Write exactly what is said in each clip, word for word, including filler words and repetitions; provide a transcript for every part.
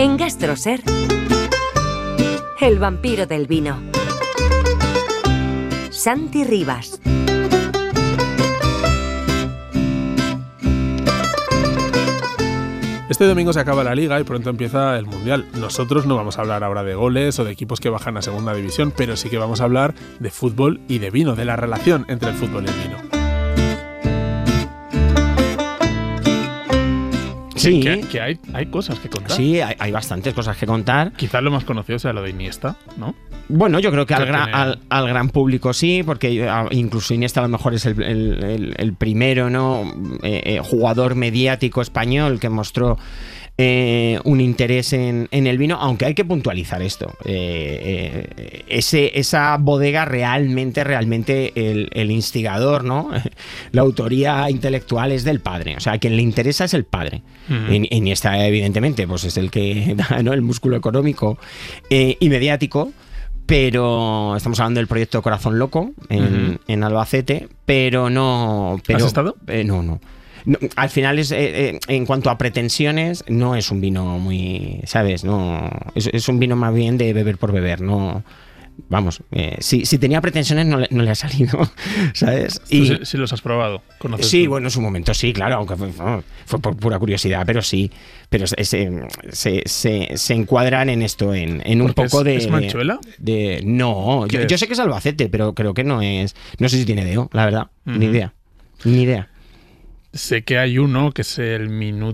En Gastroser, el vampiro del vino. Santi Rivas. Este domingo se acaba la Liga y pronto empieza el Mundial. Nosotros no vamos a hablar ahora de goles o de equipos que bajan a segunda división, pero sí que vamos a hablar de fútbol y de vino, de la relación entre el fútbol y el vino. Sí, que, que hay, hay cosas que contar. Sí, hay, hay bastantes cosas que contar. Quizás lo más conocido sea lo de Iniesta, ¿no? Bueno, yo creo que al, gra- tiene... al, al gran público sí, porque incluso Iniesta a lo mejor es el, el, el, el primero, ¿no? Eh, eh, jugador mediático español que mostró eh, un interés en, en el vino, aunque hay que puntualizar esto. Eh, eh, ese, esa bodega realmente, realmente el, el instigador, ¿no? La autoría intelectual es del padre. O sea, a quien le interesa es el padre. Uh-huh. Y Iniesta, evidentemente, pues es el que da, ¿no?, el músculo económico eh, y mediático. Pero estamos hablando del proyecto Corazón Loco en, uh-huh. en Albacete, pero no... Pero, ¿Has estado? Eh, no, no. No, al final es eh, eh, en cuanto a pretensiones no es un vino muy, ¿sabes? No es, es un vino más bien de beber por beber, no. Vamos, eh, si, si tenía pretensiones no le, no le ha salido, ¿sabes? Y si, si los has probado, ¿conoces? Sí, tú? Bueno, en su momento sí, claro, aunque fue, fue por pura curiosidad, pero sí, pero se, se, se, se encuadran en esto, en, en un poco es, de... ¿Es Manchuela? De, de, no, yo, yo sé que es Albacete, pero creo que no es, no sé si tiene D O, la verdad, uh-huh. ni idea, ni idea. Sé que hay uno que es el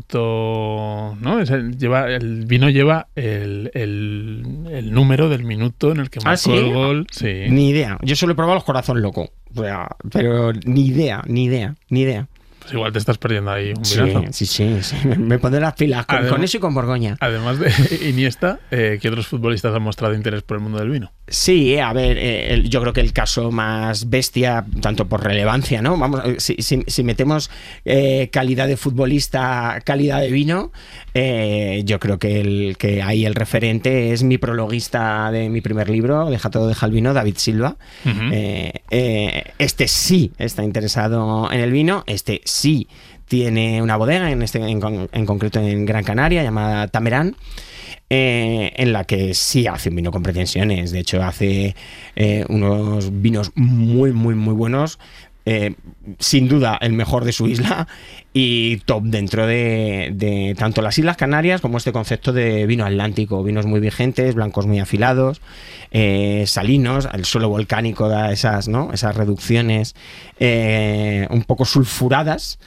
minuto, ¿no? Es el, lleva, el vino lleva el, el, el número del minuto en el que marcó ¿Ah, sí? el gol. Sí. Ni idea. Yo solo he probado los Corazón Loco. O sea, pero ni idea, ni idea, ni idea. Pues igual te estás perdiendo ahí un vinazo. Sí, sí, sí, sí. Me pondré las pilas con, además, con eso y con Borgoña. Además de Iniesta, eh, ¿qué otros futbolistas han mostrado interés por el mundo del vino? Sí, a ver, eh, el, yo creo que el caso más bestia, tanto por relevancia, ¿no? Vamos, si, si, si metemos eh, calidad de futbolista, calidad de vino, eh, yo creo que el que ahí el referente es mi prologuista de mi primer libro, Deja todo, deja el vino, David Silva. Uh-huh. eh, eh, este sí está interesado en el vino, este sí tiene una bodega, en, este, en, en concreto en Gran Canaria, llamada Tamerán. Eh, en la que sí hace un vino con pretensiones. De hecho, hace eh, unos vinos muy, muy, muy buenos. Eh, sin duda, el mejor de su isla y top dentro de, de tanto las Islas Canarias como este concepto de vino atlántico. Vinos muy vigentes, blancos muy afilados, eh, salinos. El suelo volcánico da esas, ¿no?, esas reducciones eh, un poco sulfuradas.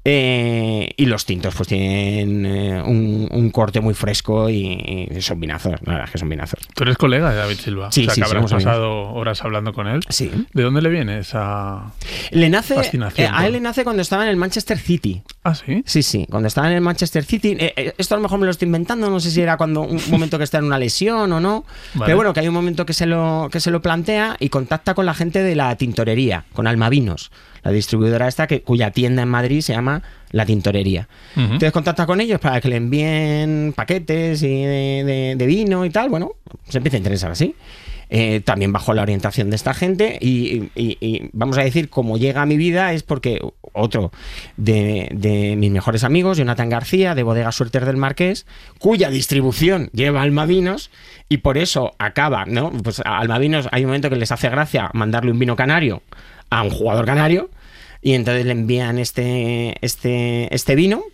Eh, y los tintos pues tienen eh, un, un corte muy fresco y, y son vinazos, la verdad es que son vinazos. ¿Tú eres colega de David Silva? Sí, o sea, sí, que habrás sí, pasado amigos. horas hablando con él. Sí. ¿De dónde le viene esa le nace, fascinación? Eh, a él le nace cuando estaba en el Manchester City. ¿Ah, sí? Sí, sí, cuando estaba en el Manchester City. Eh, esto a lo mejor me lo estoy inventando, no sé si era cuando un momento que está en una lesión o no. Vale. Pero bueno, que hay un momento que se lo, que se lo plantea y contacta con la gente de la tintorería, con Almavinos, la distribuidora esta que, cuya tienda en Madrid se llama La Tintorería. Uh-huh. Entonces contacta con ellos para que le envíen paquetes y de, de, de vino y tal. Bueno, se empieza a interesar así. Eh, también bajo la orientación de esta gente y, y, y vamos a decir, como llega a mi vida es porque otro de, de mis mejores amigos, Jonathan García, de Bodega Suertes del Marqués, cuya distribución lleva Almavinos y por eso acaba, ¿no? Pues a Almavinos hay un momento que les hace gracia mandarle un vino canario a un jugador canario y entonces le envían este, este, este vino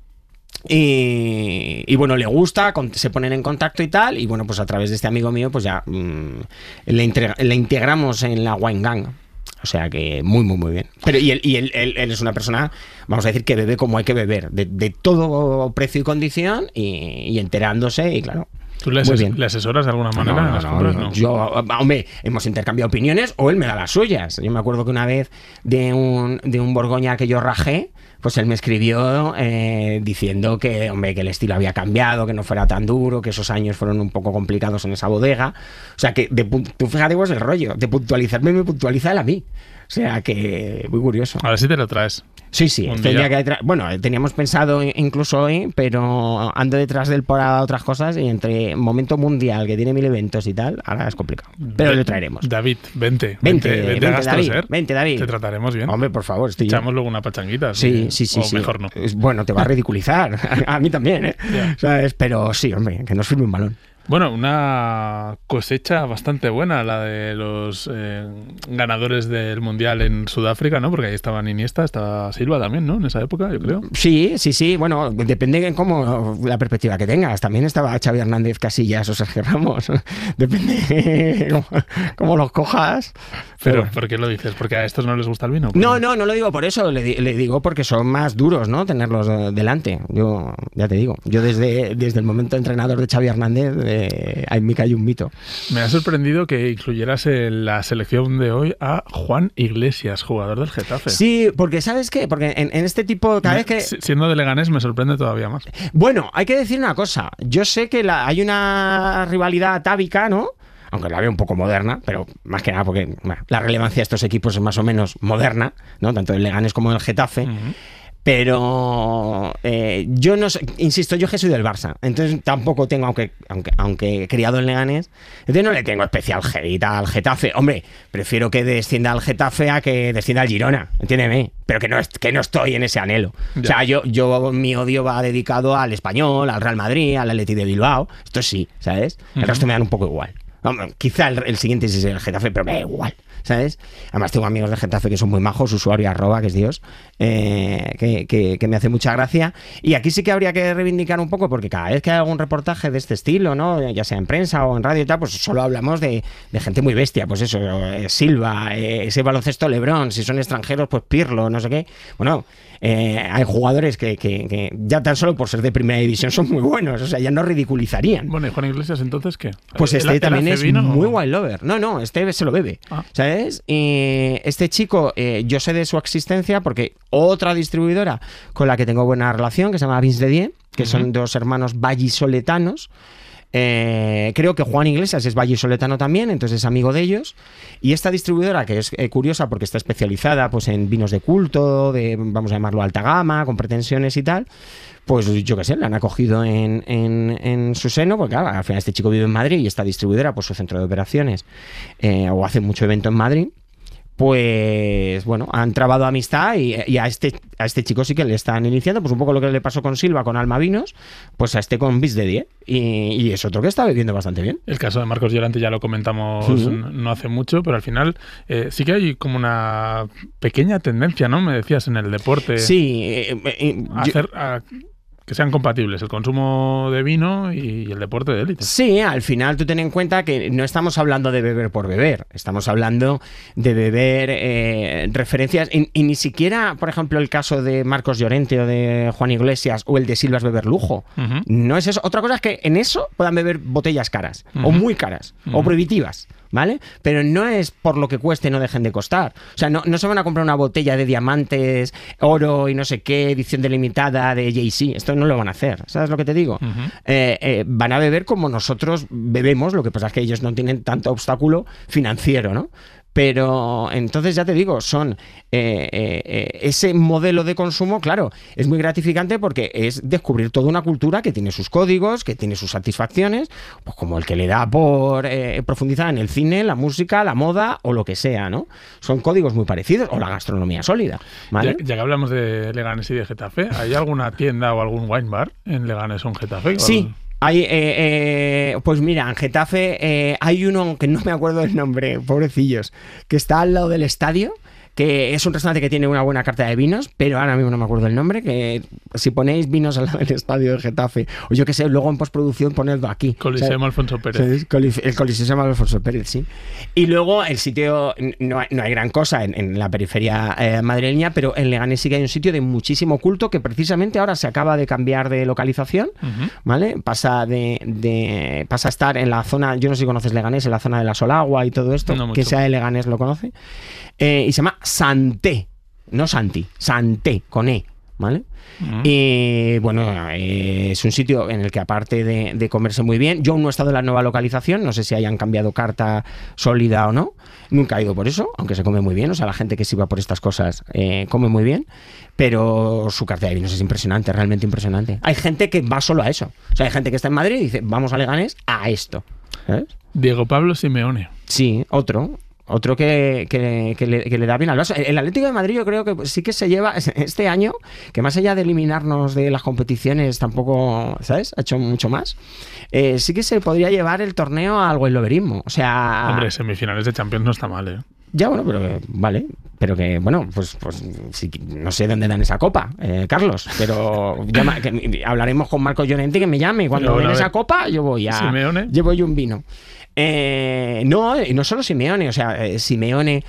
y, y bueno, le gusta, se ponen en contacto y tal y bueno, pues a través de este amigo mío pues ya mmm, le, integra, le integramos en la Wine Gang. O sea que muy, muy, muy bien. Pero y él, y él, él, él es una persona, vamos a decir, que bebe como hay que beber, de, de todo precio y condición y, y enterándose y claro. ¿Tú le, ases- le asesoras de alguna manera? No, no, en las no, compras? no. No. Yo, hombre, hemos intercambiado opiniones o él me da las suyas. Yo me acuerdo que una vez de un, de un Borgoña que yo rajé, pues él me escribió eh, diciendo que, hombre, que el estilo había cambiado, que no fuera tan duro, que esos años fueron un poco complicados en esa bodega. O sea, que de, tú fíjate pues el rollo, de puntualizarme me puntualiza él a mí. O sea que muy curioso. A ver si te lo traes. Sí, sí. Tenía que tra- bueno, teníamos pensado incluso hoy, pero ando detrás del por otras cosas y entre momento mundial que tiene mil eventos y tal, ahora es complicado. Pero Ven, lo traeremos. David, vente. Vente, Vente, vente, vente a David, Gastroser. vente, David. Te trataremos bien. Hombre, por favor. Estoy Echamos luego una pachanguita. Sí, Sí, sí, sí. O sí. mejor no. Bueno, te va a ridiculizar. A mí también, ¿eh? Yeah. ¿Sabes? Pero sí, hombre, que nos firme un balón. Bueno, una cosecha bastante buena la de los eh, ganadores del Mundial en Sudáfrica, ¿no? Porque ahí estaban Iniesta, estaba Silva también, ¿no? En esa época, yo creo. Sí, sí, sí. Bueno, depende de cómo la perspectiva que tengas. También estaba Xavi Hernández, Casillas o Sergio Ramos. Depende cómo, cómo los cojas. Pero, Pero, ¿por qué lo dices? ¿Porque a estos no les gusta el vino? no, no, no lo digo por eso. Le, di- le digo porque son más duros, ¿no? Tenerlos eh, delante. Yo, ya te digo, yo desde, desde el momento de entrenador de Xavi Hernández, eh, ahí me cae un mito. Me ha sorprendido que incluyeras en la selección de hoy a Juan Iglesias, jugador del Getafe. Sí, porque ¿sabes qué? Porque en, en este tipo, cada Me- vez que... si- Siendo de Leganés me sorprende todavía más. Bueno, hay que decir una cosa. Yo sé que la- hay una rivalidad atávica, ¿no? Aunque la veo un poco moderna, pero más que nada porque bueno, la relevancia de estos equipos es más o menos moderna, ¿no? Tanto del Leganés como del Getafe. Ujú. Pero eh, yo no sé, insisto, yo que soy del Barça, entonces tampoco tengo, aunque, aunque, aunque he criado en Leganés, entonces no le tengo especial hate al Getafe. Hombre, prefiero que descienda al Getafe a que descienda al Girona, entiéndeme, pero que no, es- que no estoy en ese anhelo. Ya. O sea, yo, yo mi odio va dedicado al Español, al Real Madrid, al Atleti de Bilbao, esto sí, ¿sabes? El Ujú. resto me dan un poco igual. Hombre, quizá el, el siguiente sí es el Getafe, pero me da igual, ¿sabes? Además tengo amigos de Getafe que son muy majos, usuario arroba, que es Dios, eh, que, que- que me hace mucha gracia. Y aquí sí que habría que reivindicar un poco, porque cada vez que hay algún reportaje de este estilo, ¿no? Ya sea en prensa o en radio y tal, pues solo hablamos de, de gente muy bestia, pues eso, eh, Silva, eh, ese baloncesto Lebrón, si son extranjeros, pues Pirlo, no sé qué. Bueno, eh, hay jugadores que, que- que ya tan solo por ser de primera división son muy buenos, o sea, ya no ridiculizarían. Bueno, ¿y Juan Iglesias entonces qué? Pues ¿Él- este él también hace es vino muy o- wine lover. No, no, este se lo bebe. Ah. ¿Sabes? Y este chico, eh, yo sé de su existencia porque otra distribuidora con la que tengo buena relación, que se llama Vince de Die, que Ujú. son dos hermanos vallisoletanos. Eh, creo que Juan Iglesias es vallisoletano también, entonces es amigo de ellos. Y esta distribuidora, que es eh, curiosa porque está especializada pues, en vinos de culto, de, vamos a llamarlo alta gama, con pretensiones y tal, pues yo qué sé, la han acogido en, en, en su seno, porque claro, al final este chico vive en Madrid y esta distribuidora, pues su centro de operaciones, eh, o hace mucho evento en Madrid. Pues bueno, han trabado amistad y, y a este a este chico sí que le están iniciando, pues un poco lo que le pasó con Silva, con Alma Vinos, pues a este con Bis de Die. Y, y es otro que está bebiendo bastante bien. El caso de Marcos Llorente ya lo comentamos Ujú. n- no hace mucho, pero al final eh, sí que hay como una pequeña tendencia, ¿no? Me decías en el deporte. Sí, eh, eh, a yo- hacer a que sean compatibles el consumo de vino y el deporte de élite. Sí, al final tú ten en cuenta que no estamos hablando de beber por beber, estamos hablando de beber eh, referencias, y, y ni siquiera, por ejemplo, el caso de Marcos Llorente o de Juan Iglesias o el de Silva es beber lujo. Ujú. No es eso. Otra cosa es que en eso puedan beber botellas caras, o Ujú. muy caras, o Ujú. prohibitivas, ¿vale? Pero no es por lo que cueste, no dejen de costar. O sea, no, no se van a comprar una botella de diamantes, oro y no sé qué, edición delimitada de Jay-Z. Esto no lo van a hacer, ¿sabes lo que te digo? Ujú. Eh, eh, van a beber como nosotros bebemos, lo que pasa es que ellos no tienen tanto obstáculo financiero, ¿no? Pero entonces ya te digo, son eh, eh, eh, ese modelo de consumo, claro, es muy gratificante porque es descubrir toda una cultura que tiene sus códigos, que tiene sus satisfacciones, pues como el que le da por eh, profundizar en el cine, la música, la moda o lo que sea, ¿no? Son códigos muy parecidos, o la gastronomía sólida, ¿vale? Ya, ya que hablamos de Leganés y de Getafe, ¿hay alguna tienda o algún wine bar en Leganés o en Getafe? Sí. Hay, eh, eh, pues mira, en Getafe eh, hay uno que no me acuerdo del nombre, pobrecillos, que está al lado del estadio, que es un restaurante que tiene una buena carta de vinos, pero ahora mismo no me acuerdo el nombre, que si ponéis vinos al lado del estadio de Getafe, o yo qué sé, luego en postproducción ponedlo aquí. Coliseum ¿sabes? Alfonso Pérez. ¿Sabes? Colif- El Coliseo se llama Alfonso Pérez, sí. Y luego el sitio, no hay, no hay gran cosa en, en la periferia eh, madrileña, pero en Leganés sí que hay un sitio de muchísimo culto que precisamente ahora se acaba de cambiar de localización, Ujú. ¿vale? Pasa de, de pasa a estar en la zona, yo no sé si conoces Leganés, en la zona de la Solagua y todo esto, No mucho. quien sea de Leganés lo conoce, eh, y se llama Santé, no Santi, Santé, con E, ¿vale? Ujú. Y bueno, eh, es un sitio en el que aparte de, de comerse muy bien, yo aún no he estado en la nueva localización, no sé si hayan cambiado carta sólida o no, nunca he ido por eso, aunque se come muy bien, o sea, la gente que se va por estas cosas eh, come muy bien, pero su carta de vinos es impresionante, realmente impresionante. Hay gente que va solo a eso, o sea, hay gente que está en Madrid y dice, vamos a Leganés a esto, ¿sabes? Diego Pablo Simeone. Sí, otro. otro que, que, que, le, que le da bien al Barça. El Atlético de Madrid yo creo que sí que se lleva este año, que más allá de eliminarnos de las competiciones tampoco, ¿sabes? Ha hecho mucho más. Eh, sí que se podría llevar el torneo al goleverismo. O sea... Hombre, semifinales de Champions no está mal, ¿eh? Ya, bueno, pero que, vale, pero que, bueno, pues, pues sí, no sé dónde dan esa copa, eh, Carlos, pero llama, que, hablaremos con Marco Llorente que me llame y cuando den esa copa yo voy a... Simeone. Llevo yo un vino. Eh, no, y no solo Simeone, o sea, eh, Simeone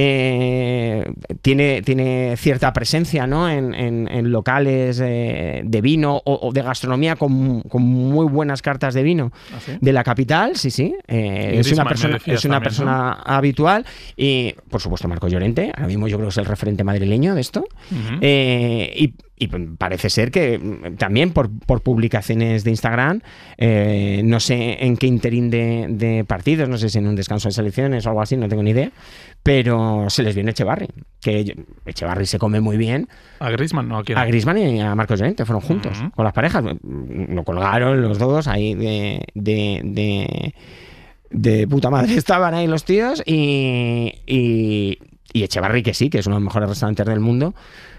eh, tiene, tiene cierta presencia, ¿no? en, en, en locales eh, de vino o, o de gastronomía con, con muy buenas cartas de vino. ¿Ah, sí? De la capital, sí, sí. Eh, es una persona, es una también, persona ¿no? habitual y, por supuesto, Marco Llorente, ahora mismo yo creo que es el referente madrileño de esto. Uh-huh. eh, y Y parece ser que también por, por publicaciones de Instagram, eh, no sé en qué interín de, de partidos, no sé si en un descanso de selecciones o algo así, no tengo ni idea, pero se les viene Echevarri, que Echevarri se come muy bien. ¿A Griezmann no? ¿A quién? A Griezmann y a Marcos Llorente fueron juntos, uh-huh. con las parejas. Lo colgaron los dos ahí de... de, de de puta madre estaban ahí los tíos y, y, y Echevarri que sí, que es uno de los mejores restaurantes del mundo,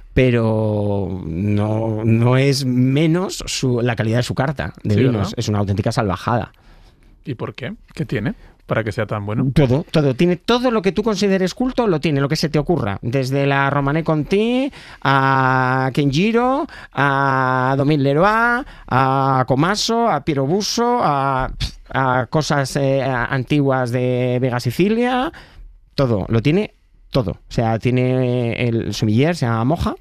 pero no, no es menos su, la calidad de su carta de sí, vinos, ¿no? Es una auténtica salvajada. ¿Y por qué? ¿Qué tiene para que sea tan bueno? Todo, todo. Tiene todo lo que tú consideres culto, lo tiene, lo que se te ocurra. Desde la Romanée Conti a Kenjiro, a Dominique Leroy, a Comaso, a Piero Busso, a, a cosas eh, antiguas de Vega Sicilia. Todo, lo tiene todo. O sea, tiene el sommelier, se llama Moja,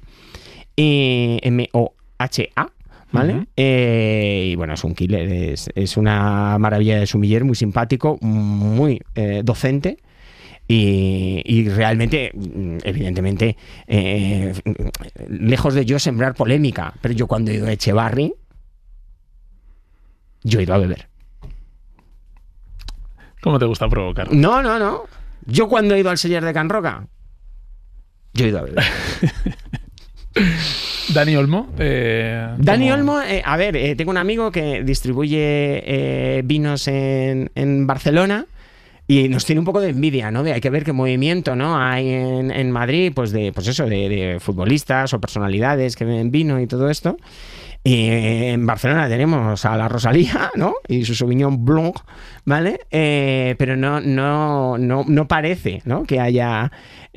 y M O H A, ¿vale? Uh-huh. Eh, y bueno, es un killer, es, es una maravilla de sommelier, muy simpático, muy eh, docente. Y, y realmente, evidentemente, eh, lejos de yo sembrar polémica, pero yo cuando he ido a Echevarri, yo he ido a beber. ¿Cómo te gusta provocar? No, no, no. Yo cuando he ido al Celler de Can Roca, yo he ido a beber. Dani Olmo. Eh, Dani como... Olmo, eh, a ver, eh, tengo un amigo que distribuye eh, vinos en, en Barcelona y nos tiene un poco de envidia, ¿no? De hay que ver qué movimiento, ¿no? Hay en, en Madrid, pues de, pues eso, de, de futbolistas o personalidades que beben vino y todo esto. Y en Barcelona tenemos a la Rosalía, ¿no? Y su Sauvignon Blanc, ¿vale? Eh, pero no, no, no, no parece, ¿no? Que haya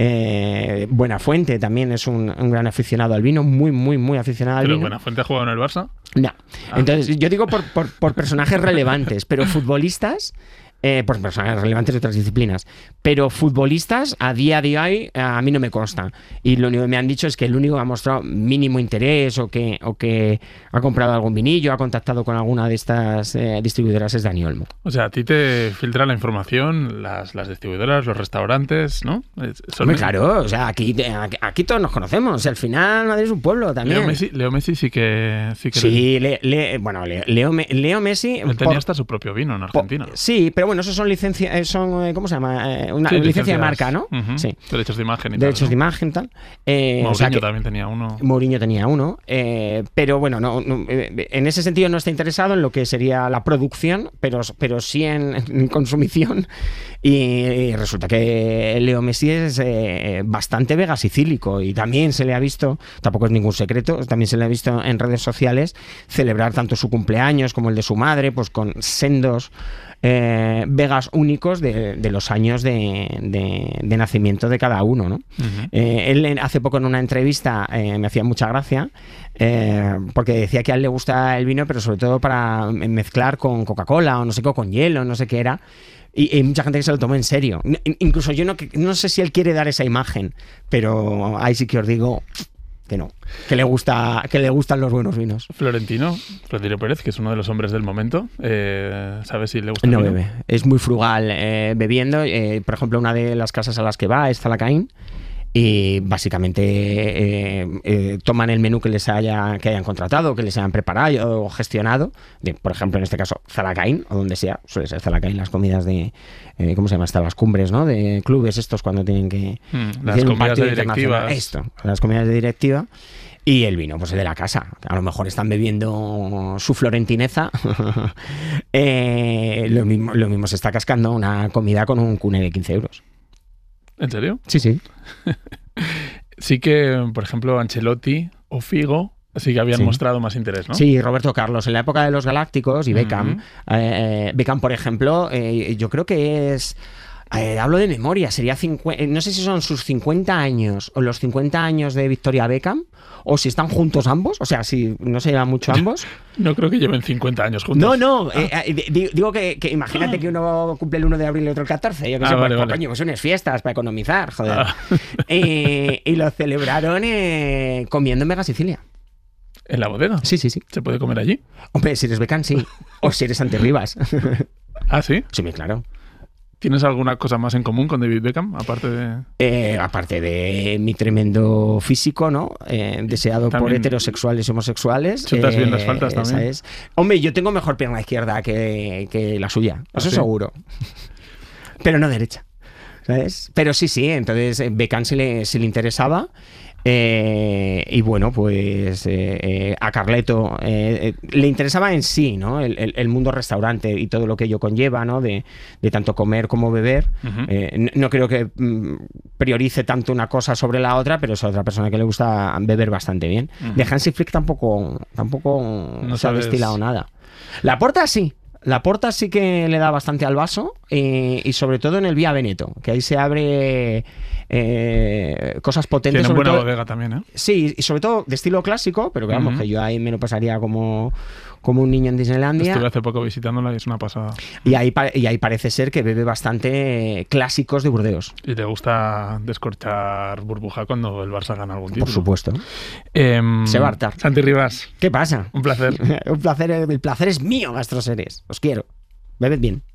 eh, Buenafuente también es un, un gran aficionado al vino, muy, muy, muy aficionado al ¿Pero vino. ¿Pero Buenafuente ha jugado en el Barça? No. Ah. Entonces, yo digo por, por, por personajes relevantes, pero futbolistas... Eh, por personas relevantes de otras disciplinas, pero futbolistas a día de hoy a mí no me consta, y lo único que me han dicho es que el único que ha mostrado mínimo interés o que, o que ha comprado algún vinillo, ha contactado con alguna de estas eh, distribuidoras es Dani Olmo. O sea, a ti te filtra la información las, las distribuidoras, los restaurantes, ¿no? Son Hombre, claro, o sea, aquí, aquí, aquí todos nos conocemos, o sea, al final Madrid es un pueblo también. Leo Messi, Leo Messi sí que... Sí, que sí le, le, bueno, Leo, Leo, Leo Messi... Él tenía por, hasta su propio vino en Argentina. Por, sí, pero bueno, Bueno, eso son licencias, son, ¿cómo se llama? Eh, una sí, licencia de marca, ¿no? Uh-huh. Sí. Derechos de imagen y Derechos tal, ¿no? de imagen, tal. Eh, Mourinho o sea que, también tenía uno. Mourinho tenía uno. Eh, pero bueno, no, no, en ese sentido no está interesado en lo que sería la producción, pero, pero sí en, en consumición. Y, y resulta que Leo Messi es eh, bastante vegasicílico y también se le ha visto, tampoco es ningún secreto, también se le ha visto en redes sociales celebrar tanto su cumpleaños como el de su madre, pues con sendos Eh, vegas únicos de, de los años de, de, de nacimiento de cada uno, ¿no? Uh-huh. Eh, él hace poco en una entrevista eh, me hacía mucha gracia eh, porque decía que a él le gusta el vino, pero sobre todo para mezclar con Coca-Cola o no sé qué, con hielo, no sé qué era. Y hay mucha gente que se lo tomó en serio. Incluso yo no, no sé si él quiere dar esa imagen, pero ahí sí que os digo que no, que le gusta, que le gustan los buenos vinos. Florentino, Florentino Pérez, que es uno de los hombres del momento, eh, ¿sabes si le gusta el no vino? Bebe, es muy frugal eh, bebiendo. Eh, por ejemplo, una de las casas a las que va es Zalacaín y básicamente eh, eh, toman el menú que les haya que hayan contratado, que les hayan preparado o gestionado, de, por ejemplo, en este caso Zalacaín, o donde sea, suele ser Zalacaín las comidas de, eh, ¿cómo se llama? Hasta las cumbres, ¿no? De clubes estos cuando tienen que... Mm, las comidas de directivas. Esto, las comidas de directiva. Y el vino, pues el de la casa. A lo mejor están bebiendo su florentineza. eh, lo, mismo, lo mismo se está cascando una comida con un cune de quince euros. ¿En serio? Sí, sí. Sí que, por ejemplo, Ancelotti o Figo sí que habían Sí. mostrado más interés, ¿no? Sí, Roberto Carlos, en la época de los Galácticos y Beckham. Ujú. eh, Beckham, por ejemplo, eh, yo creo que es... eh, hablo de memoria, sería cincuenta, no sé si son sus cincuenta años o los cincuenta años de Victoria Beckham, o si están juntos ambos, o sea, si no se llevan mucho ambos. No creo que lleven cincuenta años juntos. No, no, eh, eh, di- digo que, que imagínate que uno cumple el uno de abril y otro el catorce, yo que Ah, sé, vale, pues, vale. coño, pues unas fiestas para economizar, joder. Ah. Eh, y lo celebraron eh, comiendo en Mega Sicilia. ¿En la bodega? Sí, sí, sí. ¿Se puede comer allí? Hombre, si eres Beckham, sí. O si eres Antirribas. Ah, ¿sí? Sí, claro. ¿Tienes alguna cosa más en común con David Beckham, aparte de...? Eh, aparte de mi tremendo físico, ¿no? Eh, deseado por También- heterosexuales y homosexuales. Chutas bien las faltas esa también. es. Hombre, yo tengo mejor pierna izquierda que, que la suya. ¿Ah, Eso sí? seguro. Pero no derecha. ¿Sabes? Pero sí, sí. Entonces, eh, Beckham se le, se le interesaba. Eh, y bueno, pues eh, eh, a Carleto eh, eh, le interesaba en sí, ¿no? El, el- el mundo restaurante y todo lo que ello conlleva, ¿no? De, de tanto comer como beber. Ujú. Eh, n- no creo que mm, priorice tanto una cosa sobre la otra, pero es otra persona que le gusta beber bastante bien. Ujú. De Hansi Flick tampoco, tampoco No se ha sabes- destilado nada. La Porta sí. La Porta sí que le da bastante al vaso eh, y sobre todo en el Vía Veneto, que ahí se abre eh, cosas potentes. Tienen sobre buena todo- bodega también, ¿eh? Sí, y sobre todo de estilo clásico, pero que vamos, Ujú. que yo ahí me lo pasaría como, como un niño en Disneylandia. Estuve hace poco visitándola y es una pasada. Y ahí, pa- y ahí parece ser que bebe bastante eh, clásicos de Burdeos. Y te gusta descorchar burbuja cuando el Barça gana algún título. Por supuesto. Em, Se va a hartar. Santi Rivas, ¿Qué pasa? un placer. Un placer, el placer es mío, Gastroseres. Os quiero. Bebed bien.